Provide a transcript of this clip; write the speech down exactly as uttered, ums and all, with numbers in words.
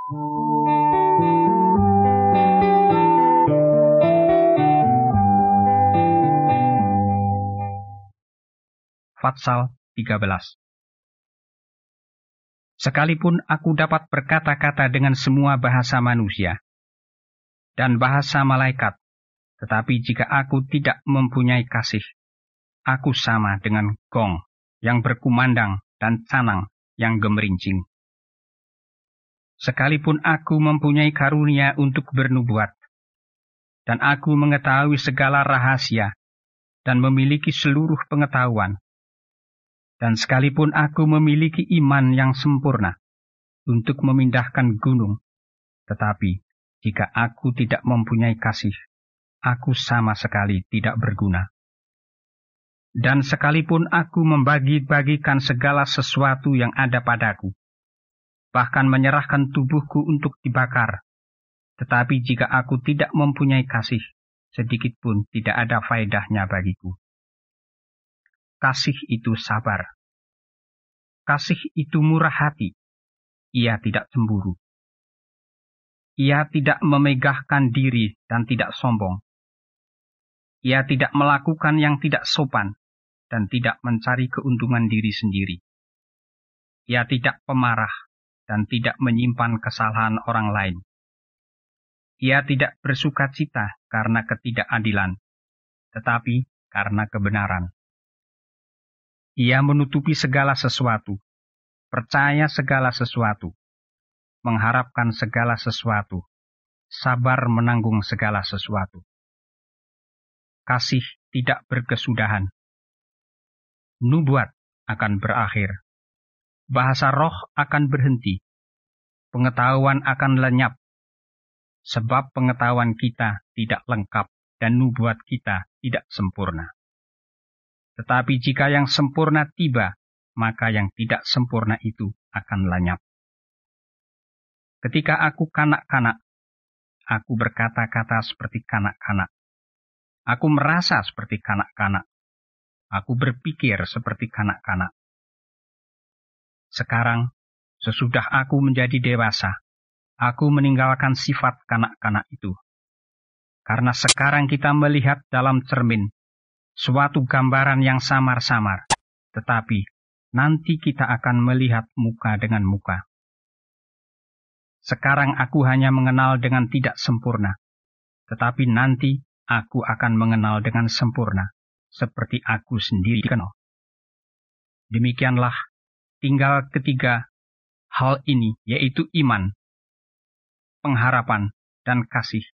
Fatsal tiga belas. Sekalipun aku dapat berkata-kata dengan semua bahasa manusia dan bahasa malaikat, tetapi jika aku tidak mempunyai kasih, aku sama dengan gong yang berkumandang dan canang yang gemerincing. Sekalipun aku mempunyai karunia untuk bernubuat, dan aku mengetahui segala rahasia dan memiliki seluruh pengetahuan, dan sekalipun aku memiliki iman yang sempurna untuk memindahkan gunung, tetapi jika aku tidak mempunyai kasih, aku sama sekali tidak berguna. Dan sekalipun aku membagi-bagikan segala sesuatu yang ada padaku, bahkan menyerahkan tubuhku untuk dibakar, tetapi jika aku tidak mempunyai kasih, sedikit pun tidak ada faedahnya bagiku. Kasih itu sabar. Kasih itu murah hati. Ia tidak cemburu. Ia tidak memegahkan diri dan tidak sombong. Ia tidak melakukan yang tidak sopan dan tidak mencari keuntungan diri sendiri. Ia tidak pemarah dan tidak menyimpan kesalahan orang lain. Ia tidak bersukacita karena ketidakadilan, tetapi karena kebenaran. Ia menutupi segala sesuatu, percaya segala sesuatu, mengharapkan segala sesuatu, sabar menanggung segala sesuatu. Kasih tidak berkesudahan. Nubuat akan berakhir. Bahasa roh akan berhenti. Pengetahuan akan lenyap. Sebab pengetahuan kita tidak lengkap dan nubuat kita tidak sempurna. Tetapi jika yang sempurna tiba, maka yang tidak sempurna itu akan lenyap. Ketika aku kanak-kanak, aku berkata-kata seperti kanak-kanak. Aku merasa seperti kanak-kanak. Aku berpikir seperti kanak-kanak. Sekarang, sesudah aku menjadi dewasa, aku meninggalkan sifat kanak-kanak itu. Karena sekarang kita melihat dalam cermin suatu gambaran yang samar-samar, tetapi nanti kita akan melihat muka dengan muka. Sekarang aku hanya mengenal dengan tidak sempurna, tetapi nanti aku akan mengenal dengan sempurna, seperti aku sendiri dikenal. Demikianlah tinggal ketiga hal ini, yaitu iman, pengharapan, dan kasih.